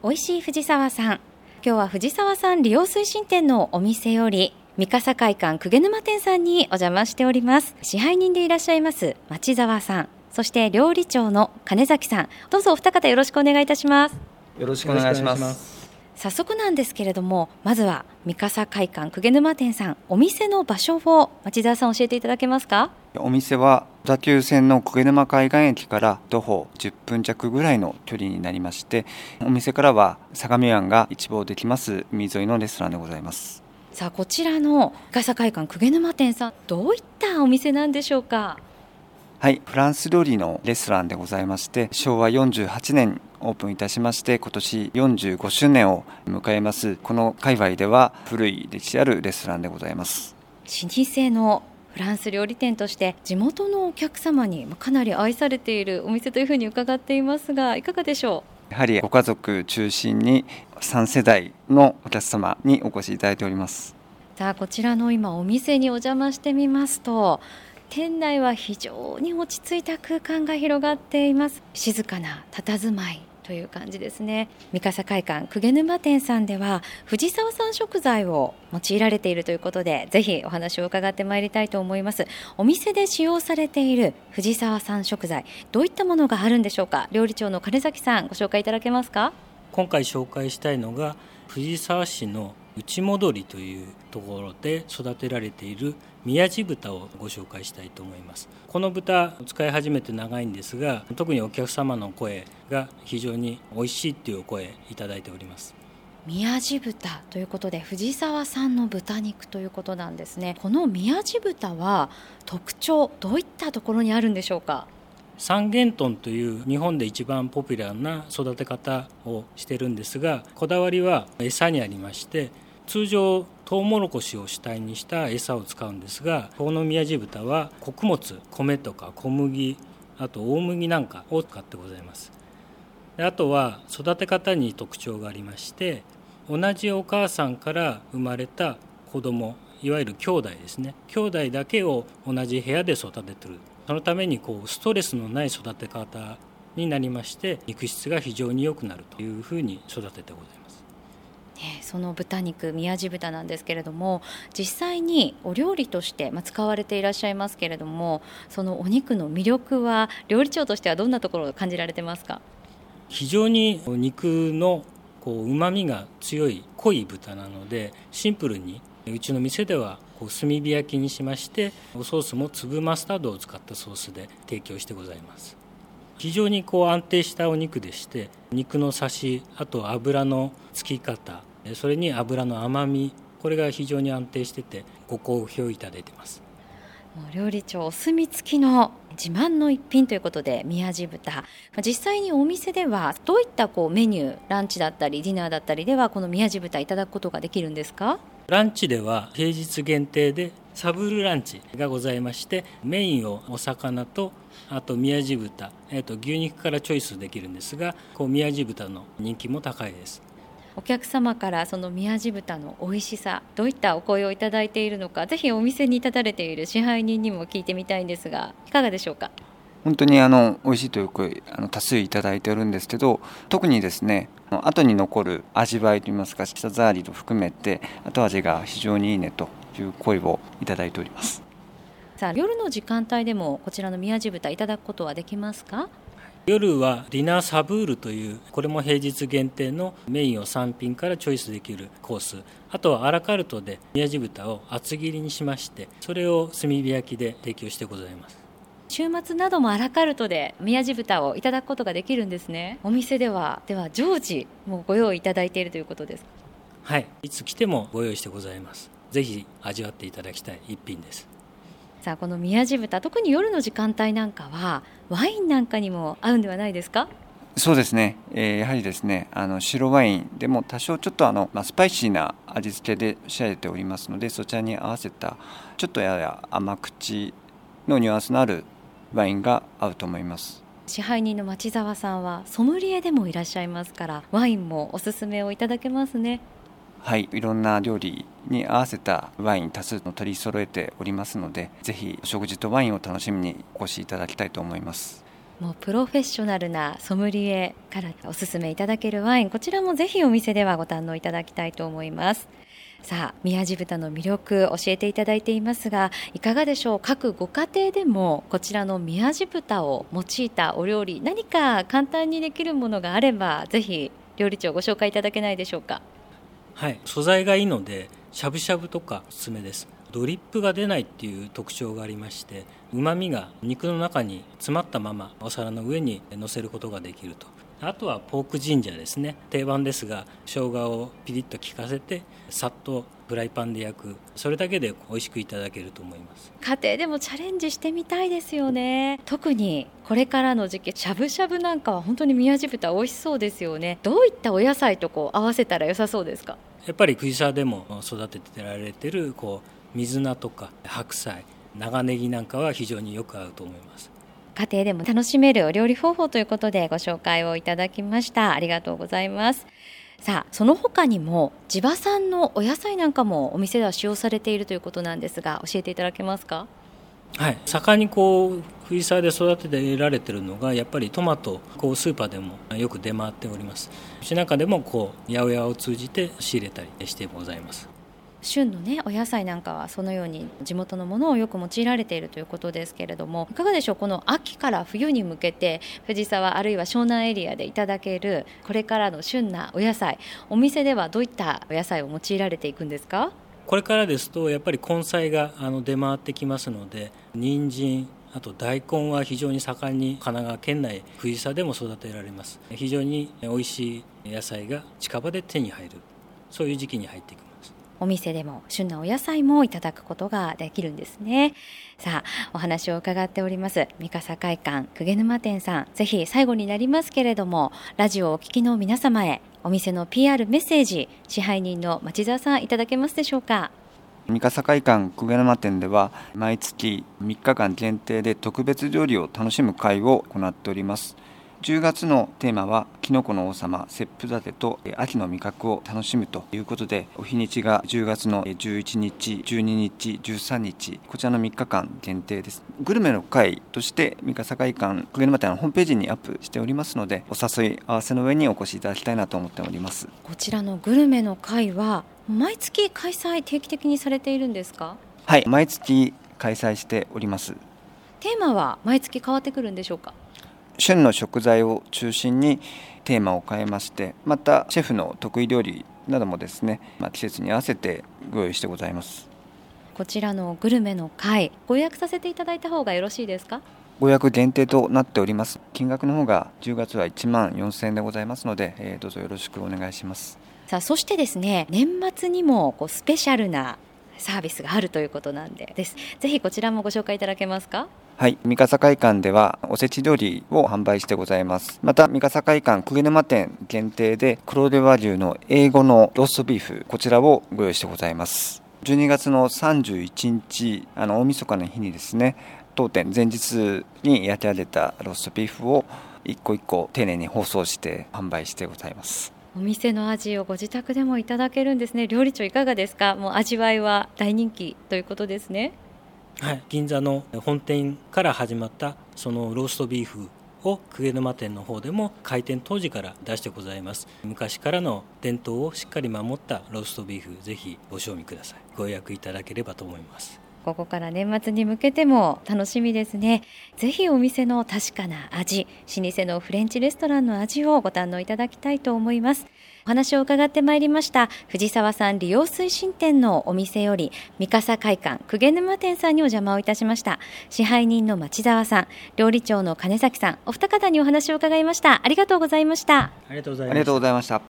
美味しい藤沢さん。今日は藤沢さん利用推進店のお店より三笠会館鵠沼店さんにお邪魔しております。支配人でいらっしゃいます町沢さん、そして料理長の金崎さん、どうぞお二方よろしくお願いいたします。 よろしくお願いします。 早速なんですけれども、まずは三笠会館鵠沼店さん、お店の場所を町沢さん教えていただけますか？ お店は小田急線の鵠沼海岸駅から徒歩10分弱ぐらいの距離になりまして、お店からは相模湾が一望できます海沿いのレストランでございます。 さあ、こちらの三笠会館鵠沼店さん、どういったお店なんでしょうか？ はい、フランス料理のレストランでございまして、昭和48年オープンいたしまして、今年45周年を迎えます。この界隈では古い歴史あるレストランでございます。 老舗のフランス料理店として地元のお客様にかなり愛されているお店というふうに伺っていますが、いかがでしょう？やはりご家族中心に3世代のお客様にお越しいただいております。 さあ、こちらの今お店にお邪魔してみますと、店内は非常に落ち着いた空間が広がっています。静かな佇まいという感じですね。三笠会館鵠沼店さんでは藤沢産食材を用いられているということで、ぜひお話を伺ってまいりたいと思います。お店で使用されている藤沢産食材、どういったものがあるんでしょうか？料理長の金崎さん、ご紹介いただけますか？ 今回紹介したいのが藤沢市の内戻りというところで育てられている宮地豚をご紹介したいと思います。この豚使い始めて長いんですが、特にお客様の声が非常に美味しいというお声いただいております。 宮地豚ということで藤沢産の豚肉ということなんですね。この宮地豚は特徴、どういったところにあるんでしょうか？ 三元豚という日本で一番ポピュラーな育て方をしてるんですが、こだわりは餌にありまして、通常トウモロコシを主体にした餌を使うんですが、この宮地豚は穀物、米とか小麦、あと大麦なんかを使ってございます。あとは育て方に特徴がありまして、同じお母さんから生まれた子供、いわゆる兄弟ですね、兄弟だけを同じ部屋で育てている。そのためにストレスのない育て方になりまして、肉質が非常に良くなるというふうに育ててございます。 その豚肉、宮地豚なんですけれども、実際にお料理として使われていらっしゃいますけれども、そのお肉の魅力は料理長としてはどんなところを感じられてますか？ 非常に肉の旨味が強い濃い豚なので、シンプルにうちの店では炭火焼きにしまして、おソースも粒マスタードを使ったソースで提供してございます。非常に安定したお肉でして、肉のサシ、あと油のつき方、それに油の甘み、これが非常に安定しててご好評いただいています。 料理長お墨付きの自慢の一品ということで宮地豚、実際にお店ではどういったメニュー、ランチだったりディナーだったりではこの宮地豚いただくことができるんですか？ ランチでは平日限定でサブルランチがございまして、メインをお魚と、あと宮地豚、牛肉からチョイスできるんですが、宮地豚の人気も高いです。 お客様からその宮地豚の美味しさ、どういったお声をいただいているのか、ぜひお店に立たれている支配人にも聞いてみたいんですが、いかがでしょうか？ 本当に美味しいという声多数いただいておるんですけど、特にですね、後に残る味わいといいますか、舌触りと含めて後味が非常にいいねという声をいただいております。 さあ、夜の時間帯でもこちらの宮地豚いただくことはできますか？ 夜はディナーサブールという、これも平日限定のメインを3品からチョイスできるコース、あとはアラカルトで宮地豚を厚切りにしまして、それを炭火焼きで提供してございます。 週末などもアラカルトで宮地豚をいただくことができるんですね。お店では常時もうご用意いただいているということですか？ はい、いつ来てもご用意してございます。ぜひ味わっていただきたい一品です。 さあ、この宮地豚、特に夜の時間帯なんかはワインなんかにも合うんではないですか？ そうですね、やはりですね、白ワインでも多少ちょっとスパイシーな味付けで仕上げておりますので、そちらに合わせたちょっとやや甘口のニュアンスのあるワインが合うと思います。 支配人の町沢さんはソムリエでもいらっしゃいますから、ワインもおすすめをいただけますね。 はい、いろんな料理に合わせたワイン多数の取り揃えておりますので、ぜひ食事とワインを楽しみにお越しいただきたいと思います。 もうプロフェッショナルなソムリエからおすすめいただけるワイン、こちらもぜひお店ではご堪能いただきたいと思います。さあ、宮地豚の魅力教えていただいていますが、いかがでしょう。各ご家庭でもこちらの宮地豚を用いたお料理、何か簡単にできるものがあればぜひ料理長ご紹介いただけないでしょうか。 はい、素材がいいのでしゃぶしゃぶとかおすすめです。ドリップが出ないっていう特徴がありまして、うまみが肉の中に詰まったままお皿の上に乗せることができると。あとはポークジンジャーですね。定番ですが、生姜をピリッと効かせてさっとフライパンで焼く、それだけで美味しくいただけると思います。 家庭でもチャレンジしてみたいですよね。特にこれからの時期、しゃぶしゃぶなんかは本当に宮地豚美味しそうですよね。どういったお野菜と合わせたら良さそうですか。 やっぱり藤沢でも育ててられてる水菜とか白菜、長ネギなんかは非常によく合うと思います。 家庭でも楽しめるお料理方法ということでご紹介をいただきました。ありがとうございます。さあ、その他にも地場産のお野菜なんかもお店では使用されているということなんですが、教えていただけますか。 はい、盛んに藤沢で育ててられているのがやっぱりトマト、スーパーでもよく出回っております。うちなんかでも八百屋を通じて仕入れたりしてございます。 旬のお野菜なんかはそのように地元のものをよく用いられているということですけれども、いかがでしょう。この秋から冬に向けて藤沢あるいは湘南エリアでいただけるこれからの旬なお野菜、お店ではどういったお野菜を用いられていくんですか。 これからですとやっぱり根菜が出回ってきますので、人参、あと大根は非常に盛んに神奈川県内藤沢でも育てられます。非常に美味しい野菜が近場で手に入る、そういう時期に入っていきます。 お店でも旬なお野菜もいただくことができるんですね。さあ、お話を伺っております三笠会館鵠沼店さん、ぜひ最後になりますけれども、ラジオをお聞きの皆様へお店の PR メッセージ、支配人の町澤さんいただけますでしょうか。 三笠会館鵠沼店では毎月3日間限定で特別料理を楽しむ会を行っております。10月のテーマはきのこの王様切符立てと秋の味覚を楽しむということで、お日にちが10月の11日、12日、13日、こちらの3日間限定です。グルメの会として三笠会館鵠沼店のホームページにアップしておりますので、お誘い合わせの上にお越しいただきたいなと思っております。 こちらのグルメの会は毎月開催定期的にされているんですか。 はい、毎月開催しております。 テーマは毎月変わってくるんでしょうか。 旬の食材を中心にテーマを変えまして、またシェフの得意料理などもですね、季節に合わせてご用意してございます。 こちらのグルメの会、ご予約させていただいた方がよろしいですか。 ご予約限定となっております。金額の方が10月は14,000円でございますので、どうぞよろしくお願いします。 さあ、そしてですね、年末にもスペシャルなサービスがあるということなんです。ぜひこちらもご紹介いただけますか。 はい、三笠会館ではおせち料理を販売してございます。また三笠会館鵠沼店限定で黒毛和牛のA5のローストビーフ、こちらをご用意してございます。12月の31日大晦日の日にですね、当店前日に焼き上げたローストビーフを一個一個丁寧に包装して販売してございます。 お店の味をご自宅でもいただけるんですね。料理長いかがですか。もう味わいは大人気ということですね。 はい、銀座の本店から始まったそのローストビーフを鵠沼店の方でも開店当時から出してございます。昔からの伝統をしっかり守ったローストビーフ、ぜひご賞味ください。ご予約いただければと思います。 ここから年末に向けても楽しみですね。ぜひお店の確かな味、老舗のフレンチレストランの味をご堪能いただきたいと思います。お話を伺ってまいりました藤沢さん利用推進店のお店より三笠会館鵠沼店さんにお邪魔をいたしました。支配人の町澤さん、料理長の金崎さん、お二方にお話を伺いました。ありがとうございました。 ありがとうございました。 ありがとうございました。